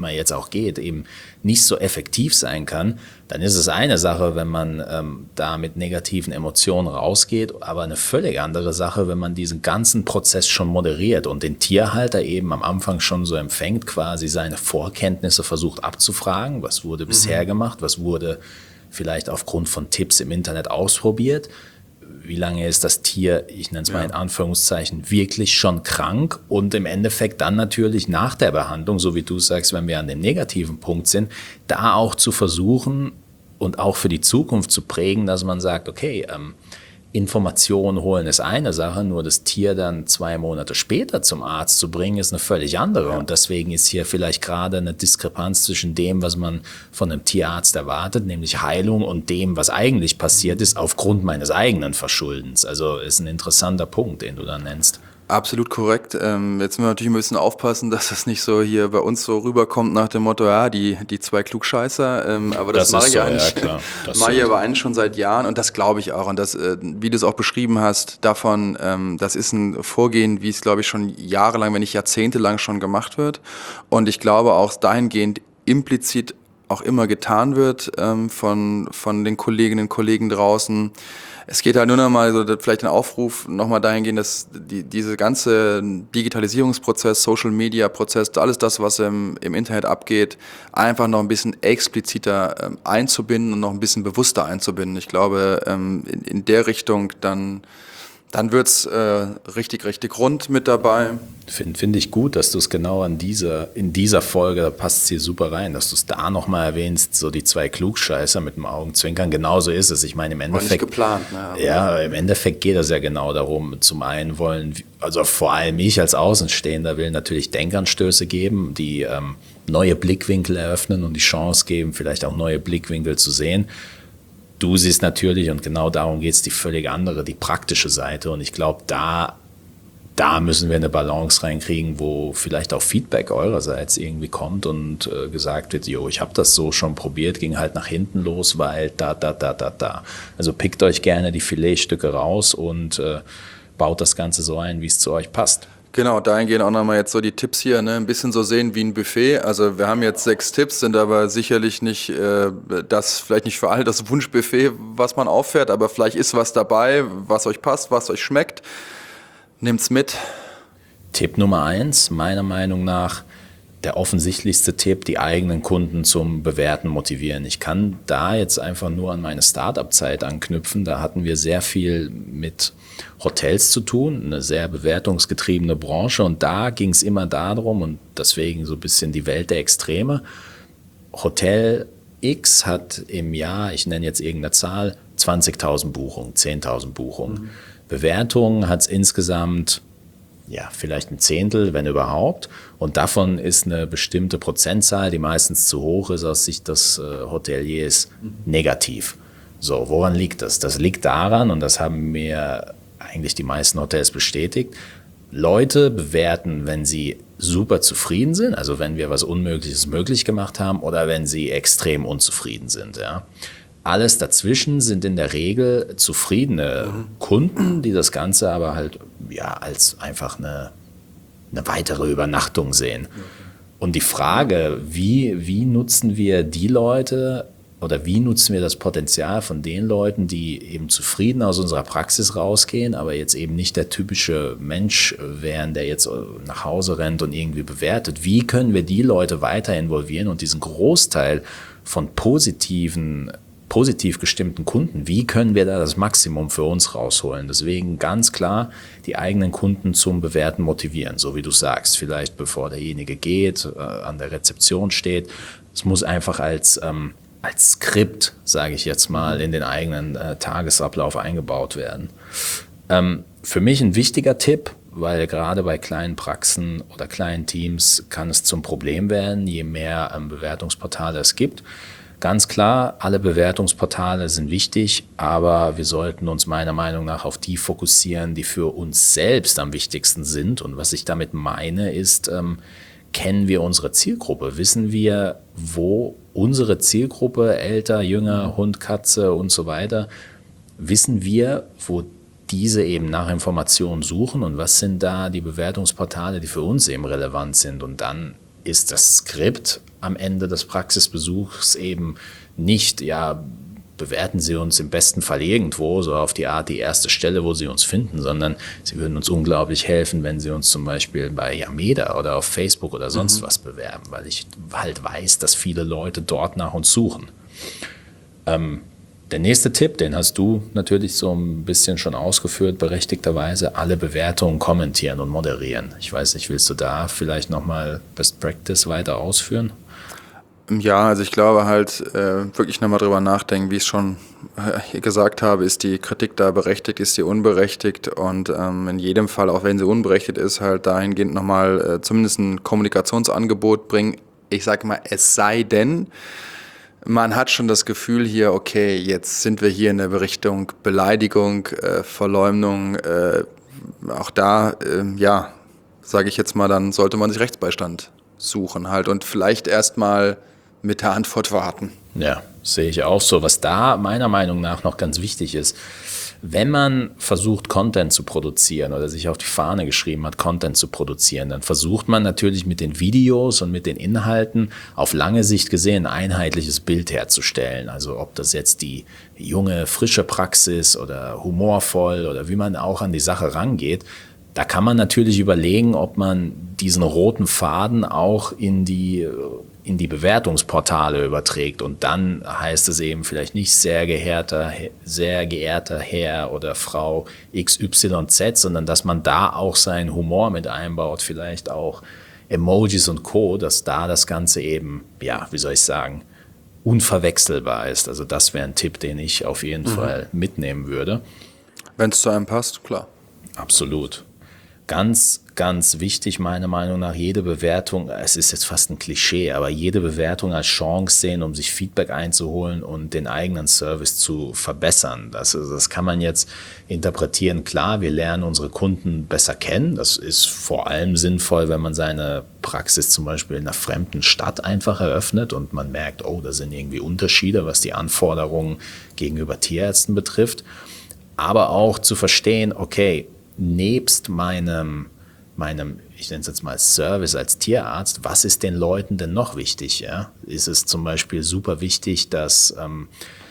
immer jetzt auch geht, eben nicht so effektiv sein kann, dann ist es eine Sache, wenn man ähm, da mit negativen Emotionen rausgeht, aber eine völlig andere Sache, wenn man diesen ganzen Prozess schon moderiert und den Tierhalter eben am Anfang schon so empfängt, quasi seine Vorkenntnisse versucht abzufragen, was wurde mhm. bisher gemacht, was wurde vielleicht aufgrund von Tipps im Internet ausprobiert. Wie lange ist das Tier, ich nenne es mal ja. in Anführungszeichen, wirklich schon krank und im Endeffekt dann natürlich nach der Behandlung, so wie du sagst, wenn wir an dem negativen Punkt sind, da auch zu versuchen und auch für die Zukunft zu prägen, dass man sagt, okay, ähm, Informationen holen ist eine Sache, nur das Tier dann zwei Monate später zum Arzt zu bringen, ist eine völlig andere. Ja. Und deswegen ist hier vielleicht gerade eine Diskrepanz zwischen dem, was man von einem Tierarzt erwartet, nämlich Heilung, und dem, was eigentlich passiert ist, aufgrund meines eigenen Verschuldens. Also ist ein interessanter Punkt, den du da nennst. Absolut korrekt. Ähm, jetzt müssen wir natürlich ein bisschen aufpassen, dass das nicht so hier bei uns so rüberkommt nach dem Motto, ja, die, die zwei Klugscheißer. Ähm, aber das, das mache ich, so, eigentlich, ja, mache ich aber eigentlich schon seit Jahren und das glaube ich auch. Und das, äh, wie du es auch beschrieben hast, davon, ähm, das ist ein Vorgehen, wie es, glaube ich, schon jahrelang, wenn nicht jahrzehntelang schon gemacht wird. Und ich glaube auch dahingehend implizit auch immer getan wird ähm, von, von den Kolleginnen und Kollegen draußen. Es geht halt nur noch mal so, vielleicht ein Aufruf nochmal dahingehend, dass die, diese ganze Digitalisierungsprozess, Social-Media-Prozess, alles das, was im, im Internet abgeht, einfach noch ein bisschen expliziter ähm, einzubinden und noch ein bisschen bewusster einzubinden. Ich glaube, ähm, in, in der Richtung dann Dann wird's äh, richtig, richtig rund mit dabei. Finde find ich gut, dass du es genau an dieser, in dieser Folge, da passt es hier super rein, dass du es da nochmal erwähnst, so die zwei Klugscheißer mit dem Augenzwinkern. Genauso ist es. Ich meine, im Endeffekt. War nicht geplant, ne? Ja, im Endeffekt geht es ja genau darum. Zum einen wollen, also vor allem ich als Außenstehender will natürlich Denkanstöße geben, die ähm, neue Blickwinkel eröffnen und die Chance geben, vielleicht auch neue Blickwinkel zu sehen. Du siehst natürlich, und genau darum geht es, die völlig andere, die praktische Seite. Und ich glaube, da, da müssen wir eine Balance reinkriegen, wo vielleicht auch Feedback eurerseits irgendwie kommt und äh, gesagt wird, jo, ich habe das so schon probiert, ging halt nach hinten los, weil da, da, da, da, da. Also pickt euch gerne die Filetstücke raus und äh, baut das Ganze so ein, wie es zu euch passt. Genau, dahingehend auch nochmal jetzt so die Tipps hier, ne? Ein bisschen so sehen wie ein Buffet. Also wir haben jetzt sechs Tipps, sind aber sicherlich nicht äh, das, vielleicht nicht für alle das Wunschbuffet, was man auffährt, aber vielleicht ist was dabei, was euch passt, was euch schmeckt. Nehmt's mit. Tipp Nummer eins, meiner Meinung nach, der offensichtlichste Tipp, die eigenen Kunden zum Bewerten motivieren. Ich kann da jetzt einfach nur an meine Start-up-Zeit anknüpfen. Da hatten wir sehr viel mit Hotels zu tun, eine sehr bewertungsgetriebene Branche. Und da ging es immer darum, und deswegen so ein bisschen die Welt der Extreme. Hotel X hat im Jahr, ich nenne jetzt irgendeine Zahl, zwanzigtausend Buchungen, zehntausend Buchungen. Mhm. Bewertungen hat es insgesamt ja, vielleicht ein Zehntel, wenn überhaupt. Und davon ist eine bestimmte Prozentzahl, die meistens zu hoch ist, aus Sicht des äh, Hoteliers, negativ. So, woran liegt das? Das liegt daran, und das haben mir eigentlich die meisten Hotels bestätigt, Leute bewerten, wenn sie super zufrieden sind, also wenn wir was Unmögliches möglich gemacht haben, oder wenn sie extrem unzufrieden sind, ja. Alles dazwischen sind in der Regel zufriedene mhm. Kunden, die das Ganze aber halt ja als einfach eine, eine weitere Übernachtung sehen. Okay. Und die Frage, wie, wie nutzen wir die Leute oder wie nutzen wir das Potenzial von den Leuten, die eben zufrieden aus unserer Praxis rausgehen, aber jetzt eben nicht der typische Mensch wären, der jetzt nach Hause rennt und irgendwie bewertet. Wie können wir die Leute weiter involvieren und diesen Großteil von positiven positiv gestimmten Kunden, wie können wir da das Maximum für uns rausholen? Deswegen ganz klar die eigenen Kunden zum Bewerten motivieren, so wie du sagst, vielleicht bevor derjenige geht, äh, an der Rezeption steht. Es muss einfach als, ähm, als Skript, sage ich jetzt mal, in den eigenen äh, Tagesablauf eingebaut werden. Ähm, für mich ein wichtiger Tipp, weil gerade bei kleinen Praxen oder kleinen Teams kann es zum Problem werden, je mehr ähm, Bewertungsportale es gibt. Ganz klar, alle Bewertungsportale sind wichtig, aber wir sollten uns meiner Meinung nach auf die fokussieren, die für uns selbst am wichtigsten sind. Und was ich damit meine, ist, ähm, kennen wir unsere Zielgruppe? Wissen wir, wo unsere Zielgruppe, älter, jünger, Hund, Katze und so weiter, wissen wir, wo diese eben nach Informationen suchen und was sind da die Bewertungsportale, die für uns eben relevant sind? Und dann ist das Skript am Ende des Praxisbesuchs eben nicht, ja, bewerten Sie uns im besten Fall irgendwo, so auf die Art die erste Stelle, wo Sie uns finden, sondern Sie würden uns unglaublich helfen, wenn Sie uns zum Beispiel bei Yameda oder auf Facebook oder sonst mhm. was bewerben, weil ich halt weiß, dass viele Leute dort nach uns suchen. Ähm, der nächste Tipp, den hast du natürlich so ein bisschen schon ausgeführt, berechtigterweise, alle Bewertungen kommentieren und moderieren. Ich weiß nicht, willst du da vielleicht nochmal Best Practice weiter ausführen? Ja, also ich glaube halt, äh, wirklich nochmal drüber nachdenken, wie ich es schon äh, gesagt habe, ist die Kritik da berechtigt, ist sie unberechtigt und ähm, in jedem Fall, auch wenn sie unberechtigt ist, halt dahingehend nochmal äh, zumindest ein Kommunikationsangebot bringen. Ich sage mal, es sei denn, man hat schon das Gefühl hier, okay, jetzt sind wir hier in der Richtung Beleidigung, äh, Verleumdung, äh, auch da, äh, ja, sage ich jetzt mal, dann sollte man sich Rechtsbeistand suchen halt und vielleicht erstmal mit der Antwort warten. Ja, sehe ich auch so. Was da meiner Meinung nach noch ganz wichtig ist, wenn man versucht, Content zu produzieren oder sich auf die Fahne geschrieben hat, Content zu produzieren, dann versucht man natürlich mit den Videos und mit den Inhalten auf lange Sicht gesehen ein einheitliches Bild herzustellen. Also ob das jetzt die junge, frische Praxis oder humorvoll oder wie man auch an die Sache rangeht, da kann man natürlich überlegen, ob man diesen roten Faden auch in die, in die Bewertungsportale überträgt. Und dann heißt es eben vielleicht nicht sehr geehrter, sehr geehrter Herr oder Frau X Y Z, sondern dass man da auch seinen Humor mit einbaut, vielleicht auch Emojis und Co., dass da das Ganze eben, ja, wie soll ich sagen, unverwechselbar ist. Also das wäre ein Tipp, den ich auf jeden mhm. Fall mitnehmen würde. Wenn es zu einem passt, klar. Absolut. Ganz, ganz wichtig meiner Meinung nach, jede Bewertung, es ist jetzt fast ein Klischee, aber jede Bewertung als Chance sehen, um sich Feedback einzuholen und den eigenen Service zu verbessern. Das, das kann man jetzt interpretieren. Klar, wir lernen unsere Kunden besser kennen. Das ist vor allem sinnvoll, wenn man seine Praxis zum Beispiel in einer fremden Stadt einfach eröffnet und man merkt, oh, da sind irgendwie Unterschiede, was die Anforderungen gegenüber Tierärzten betrifft. Aber auch zu verstehen, okay, nebst meinem, meinem, ich nenne es jetzt mal Service als Tierarzt, was ist den Leuten denn noch wichtig? Ja? Ist es zum Beispiel super wichtig, dass ähm,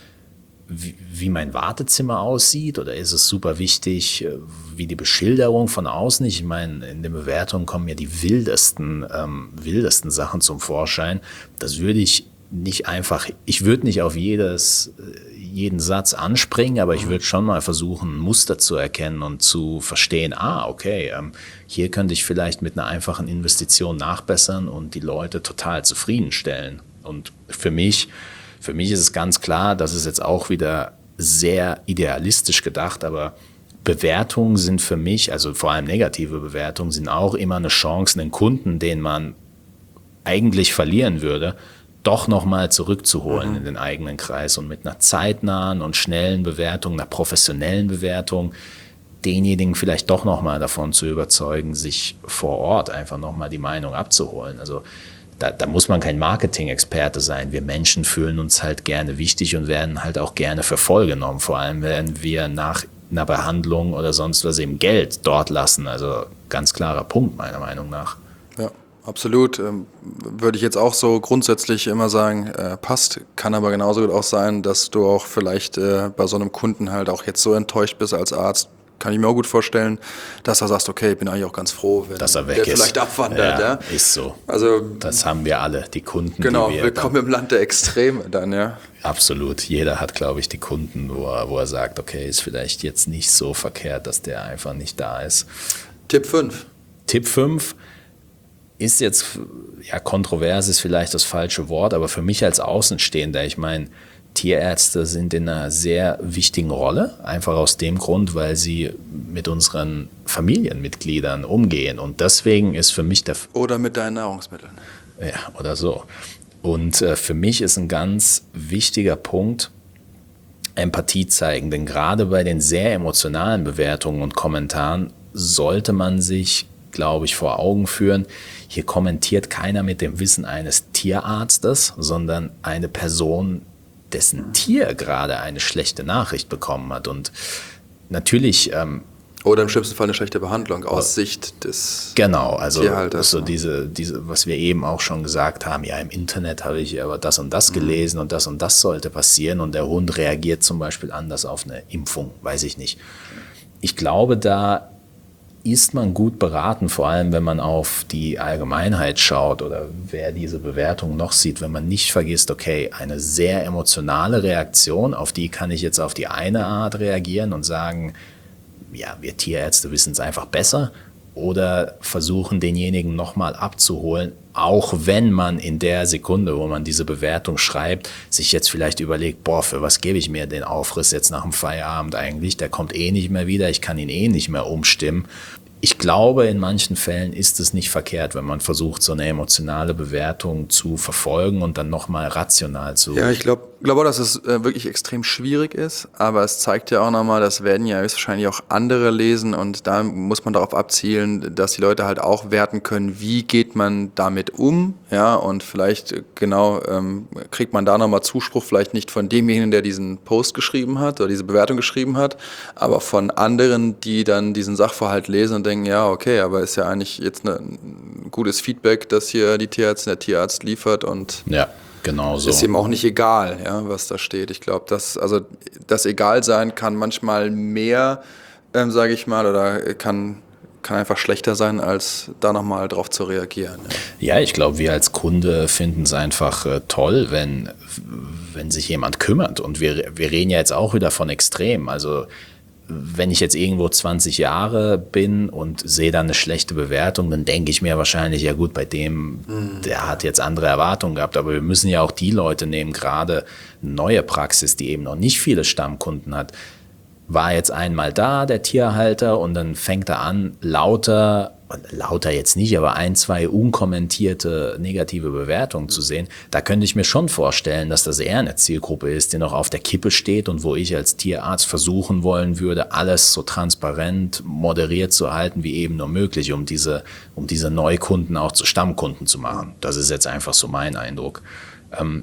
wie, wie mein Wartezimmer aussieht, oder ist es super wichtig, wie die Beschilderung von außen? Ich meine, in den Bewertungen kommen ja die wildesten, ähm, wildesten Sachen zum Vorschein. Das würde ich nicht einfach, ich würde nicht auf jedes jeden Satz anspringen, aber ich würde schon mal versuchen, Muster zu erkennen und zu verstehen, ah, okay, ähm, hier könnte ich vielleicht mit einer einfachen Investition nachbessern und die Leute total zufriedenstellen. Und für mich, für mich ist es ganz klar, das ist jetzt auch wieder sehr idealistisch gedacht, aber Bewertungen sind für mich, also vor allem negative Bewertungen, sind auch immer eine Chance, einen Kunden, den man eigentlich verlieren würde, doch nochmal zurückzuholen mhm. in den eigenen Kreis und mit einer zeitnahen und schnellen Bewertung, einer professionellen Bewertung, denjenigen vielleicht doch nochmal davon zu überzeugen, sich vor Ort einfach nochmal die Meinung abzuholen. Also da, da muss man kein Marketing-Experte sein. Wir Menschen fühlen uns halt gerne wichtig und werden halt auch gerne für voll genommen. Vor allem, wenn wir nach einer Behandlung oder sonst was eben Geld dort lassen. Also ganz klarer Punkt meiner Meinung nach. Ja. Absolut, ähm, würde ich jetzt auch so grundsätzlich immer sagen, äh, passt. Kann aber genauso gut auch sein, dass du auch vielleicht äh, bei so einem Kunden halt auch jetzt so enttäuscht bist als Arzt. Kann ich mir auch gut vorstellen, dass er sagt, okay, ich bin eigentlich auch ganz froh, wenn dass er weg der ist. vielleicht abwandert. Ja, ja, ist so. Also, das haben wir alle, die Kunden, genau, die wir willkommen im Land der Extreme dann, ja. Absolut. Jeder hat, glaube ich, die Kunden, wo er, wo er sagt, okay, ist vielleicht jetzt nicht so verkehrt, dass der einfach nicht da ist. Tipp fünf. Tipp fünf. Ist jetzt, ja, kontrovers ist vielleicht das falsche Wort, aber für mich als Außenstehender, ich meine, Tierärzte sind in einer sehr wichtigen Rolle, einfach aus dem Grund, weil sie mit unseren Familienmitgliedern umgehen und deswegen ist für mich der... Oder mit deinen Nahrungsmitteln. Ja, oder so. Und äh, für mich ist ein ganz wichtiger Punkt, Empathie zeigen, denn gerade bei den sehr emotionalen Bewertungen und Kommentaren sollte man sich, glaube ich, vor Augen führen, hier kommentiert keiner mit dem Wissen eines Tierarztes, sondern eine Person, dessen Tier gerade eine schlechte Nachricht bekommen hat. Und natürlich ähm, Oder im schlimmsten Fall eine schlechte Behandlung aus Sicht des Genau, also Tierhalters. so diese, diese, was wir eben auch schon gesagt haben, ja, im Internet habe ich aber das und das gelesen mhm. und das und das sollte passieren und der Hund reagiert zum Beispiel anders auf eine Impfung, weiß ich nicht. Ich glaube, da ist man gut beraten, vor allem wenn man auf die Allgemeinheit schaut oder wer diese Bewertung noch sieht, wenn man nicht vergisst, okay, eine sehr emotionale Reaktion, auf die kann ich jetzt auf die eine Art reagieren und sagen, ja, wir Tierärzte wissen es einfach besser oder versuchen denjenigen nochmal abzuholen, auch wenn man in der Sekunde, wo man diese Bewertung schreibt, sich jetzt vielleicht überlegt, boah, für was gebe ich mir den Aufriss jetzt nach dem Feierabend eigentlich, der kommt eh nicht mehr wieder, ich kann ihn eh nicht mehr umstimmen. Ich glaube, in manchen Fällen ist es nicht verkehrt, wenn man versucht, so eine emotionale Bewertung zu verfolgen und dann nochmal rational zu... Ja, ich glaube glaube auch, dass es äh, wirklich extrem schwierig ist, aber es zeigt ja auch nochmal, das werden ja höchstwahrscheinlich auch andere lesen und da muss man darauf abzielen, dass die Leute halt auch werten können, wie geht man damit um, ja, und vielleicht äh, genau ähm, kriegt man da nochmal Zuspruch, vielleicht nicht von demjenigen, der diesen Post geschrieben hat oder diese Bewertung geschrieben hat, aber von anderen, die dann diesen Sachverhalt lesen und denken, ja, okay, aber ist ja eigentlich jetzt eine, ein gutes Feedback, das hier die Tierärztin, der Tierarzt liefert und ja. Genau so. Ist ihm auch nicht egal, ja, was da steht. Ich glaube, dass also das Egalsein kann manchmal mehr, ähm, sage ich mal, oder kann, kann einfach schlechter sein, als da nochmal drauf zu reagieren. Ja, ja ich glaube, wir als Kunde finden es einfach äh, toll, wenn, wenn sich jemand kümmert. Und wir, wir reden ja jetzt auch wieder von Extrem. Also wenn ich jetzt irgendwo zwanzig Jahre bin und sehe dann eine schlechte Bewertung, dann denke ich mir wahrscheinlich, ja gut, bei dem, der hat jetzt andere Erwartungen gehabt. Aber wir müssen ja auch die Leute nehmen, gerade eine neue Praxis, die eben noch nicht viele Stammkunden hat, war jetzt einmal da, der Tierhalter, und dann fängt er an, lauter, lauter jetzt nicht, aber ein, zwei unkommentierte negative Bewertungen zu sehen. Da könnte ich mir schon vorstellen, dass das eher eine Zielgruppe ist, die noch auf der Kippe steht und wo ich als Tierarzt versuchen wollen würde, alles so transparent, moderiert zu halten, wie eben nur möglich, um diese, um diese Neukunden auch zu Stammkunden zu machen. Das ist jetzt einfach so mein Eindruck. Ähm,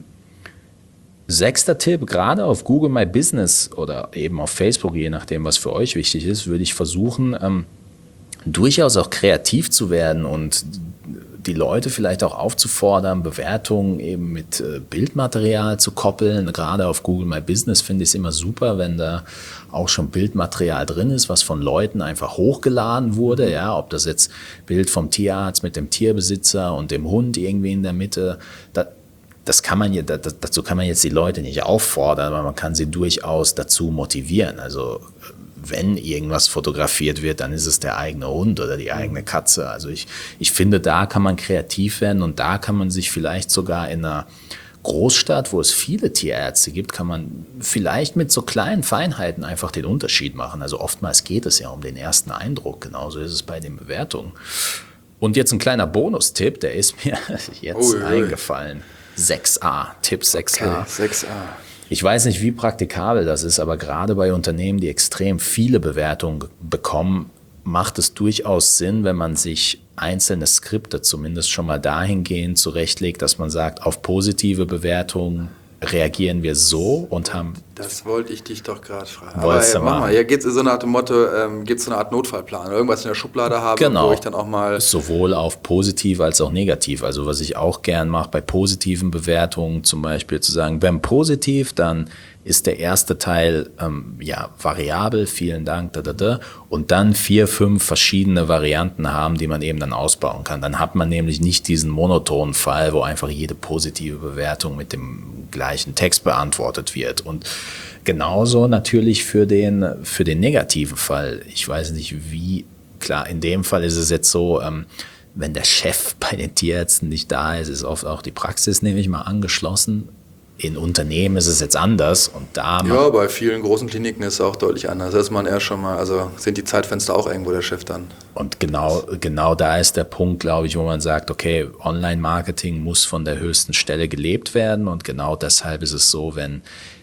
Sechster Tipp, gerade auf Google My Business oder eben auf Facebook, je nachdem, was für euch wichtig ist, würde ich versuchen, ähm, durchaus auch kreativ zu werden und die Leute vielleicht auch aufzufordern, Bewertungen eben mit äh, Bildmaterial zu koppeln. Gerade auf Google My Business finde ich es immer super, wenn da auch schon Bildmaterial drin ist, was von Leuten einfach hochgeladen wurde. Ja, ob das jetzt Bild vom Tierarzt mit dem Tierbesitzer und dem Hund irgendwie in der Mitte, da, Das kann man, dazu kann man jetzt die Leute nicht auffordern, aber man kann sie durchaus dazu motivieren. Also wenn irgendwas fotografiert wird, dann ist es der eigene Hund oder die eigene Katze. Also ich, ich finde, da kann man kreativ werden und da kann man sich vielleicht sogar in einer Großstadt, wo es viele Tierärzte gibt, kann man vielleicht mit so kleinen Feinheiten einfach den Unterschied machen. Also oftmals geht es ja um den ersten Eindruck. Genauso ist es bei den Bewertungen. Und jetzt ein kleiner Bonustipp, der ist mir jetzt ui, ui. eingefallen. sechs a, Tipp sechs a. Okay, sechs a. Ich weiß nicht, wie praktikabel das ist, aber gerade bei Unternehmen, die extrem viele Bewertungen bekommen, macht es durchaus Sinn, wenn man sich einzelne Skripte zumindest schon mal dahingehend zurechtlegt, dass man sagt, auf positive Bewertungen reagieren wir so und haben... Das wollte ich dich doch gerade fragen. Aber ja, mach mal, ja, geht es so nach dem Motto, ähm, gibt es so eine Art Notfallplan, irgendwas in der Schublade habe, genau. wo ich dann auch mal... Sowohl auf positiv als auch negativ. Also was ich auch gern mache bei positiven Bewertungen, zum Beispiel zu sagen, wenn positiv, dann ist der erste Teil ähm, ja variabel, vielen Dank, da, da, da, und dann vier, fünf verschiedene Varianten haben, die man eben dann ausbauen kann. Dann hat man nämlich nicht diesen monotonen Fall, wo einfach jede positive Bewertung mit dem gleichen Text beantwortet wird. Und genauso natürlich für den, für den negativen Fall. Ich weiß nicht, wie, klar, in dem Fall ist es jetzt so, ähm, wenn der Chef bei den Tierärzten nicht da ist, ist oft auch die Praxis, nehme ich mal, angeschlossen. In Unternehmen ist es jetzt anders und da... Ja, bei vielen großen Kliniken ist es auch deutlich anders. Da ist man eher schon mal, also sind die Zeitfenster auch irgendwo der Chef dann. Und genau, genau da ist der Punkt, glaube ich, wo man sagt, okay, Online-Marketing muss von der höchsten Stelle gelebt werden und genau deshalb ist es so, wenn,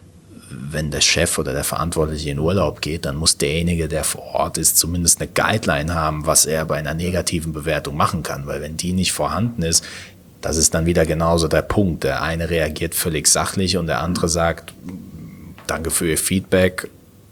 wenn der Chef oder der Verantwortliche in Urlaub geht, dann muss derjenige, der vor Ort ist, zumindest eine Guideline haben, was er bei einer negativen Bewertung machen kann, weil wenn die nicht vorhanden ist, das ist dann wieder genauso der Punkt. Der eine reagiert völlig sachlich und der andere sagt, danke für Ihr Feedback,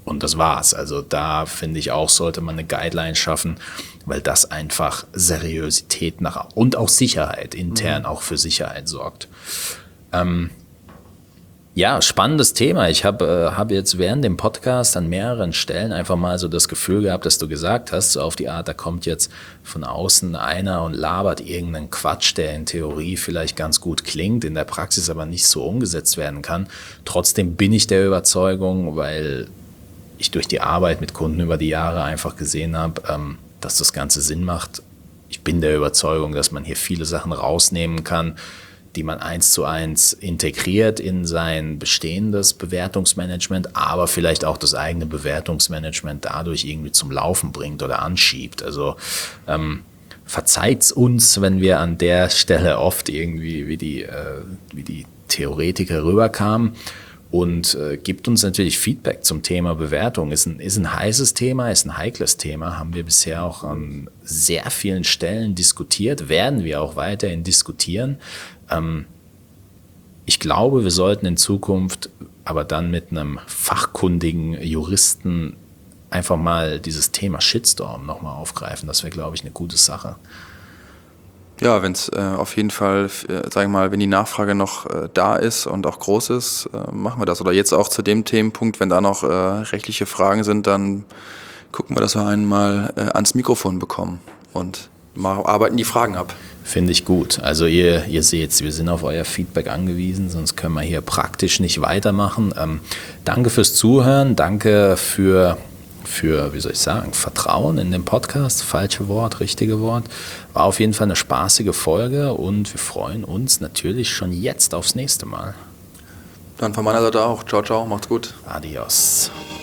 Und das war's. Also da finde ich auch, sollte man eine Guideline schaffen, weil das einfach Seriosität nach und auch Sicherheit, intern mhm. auch für Sicherheit sorgt. Ähm, ja, spannendes Thema. Ich habe äh, hab jetzt während dem Podcast an mehreren Stellen einfach mal so das Gefühl gehabt, dass du gesagt hast, so auf die Art, da kommt jetzt von außen einer und labert irgendeinen Quatsch, der in Theorie vielleicht ganz gut klingt, in der Praxis aber nicht so umgesetzt werden kann. Trotzdem bin ich der Überzeugung, weil ich durch die Arbeit mit Kunden über die Jahre einfach gesehen habe, ähm, dass das Ganze Sinn macht. Ich bin der Überzeugung, dass man hier viele Sachen rausnehmen kann, die man eins zu eins integriert in sein bestehendes Bewertungsmanagement, aber vielleicht auch das eigene Bewertungsmanagement dadurch irgendwie zum Laufen bringt oder anschiebt. Also ähm, verzeiht's uns, wenn wir an der Stelle oft irgendwie wie die, äh, wie die Theoretiker rüberkamen. Und äh, gibt uns natürlich Feedback zum Thema Bewertung. Ist ein, ist ein heißes Thema, ist ein heikles Thema. Haben wir bisher auch an sehr vielen Stellen diskutiert, werden wir auch weiterhin diskutieren. Ähm, ich glaube, wir sollten in Zukunft aber dann mit einem fachkundigen Juristen einfach mal dieses Thema Shitstorm nochmal aufgreifen. Das wäre, glaube ich, eine gute Sache. Ja, wenn es äh, auf jeden Fall, äh, sagen wir mal, wenn die Nachfrage noch äh, da ist und auch groß ist, äh, machen wir das. Oder jetzt auch zu dem Themenpunkt, wenn da noch äh, rechtliche Fragen sind, dann gucken wir, dass wir einen mal äh, ans Mikrofon bekommen und mal arbeiten die Fragen ab. Finde ich gut. Also ihr, ihr seht, wir sind auf euer Feedback angewiesen, sonst können wir hier praktisch nicht weitermachen. Ähm, danke fürs Zuhören, danke für... für, wie soll ich sagen, Vertrauen in den Podcast, falsche Wort, richtige Wort. War auf jeden Fall eine spaßige Folge und wir freuen uns natürlich schon jetzt aufs nächste Mal. Dann von meiner Seite auch. Ciao, ciao, macht's gut. Adios.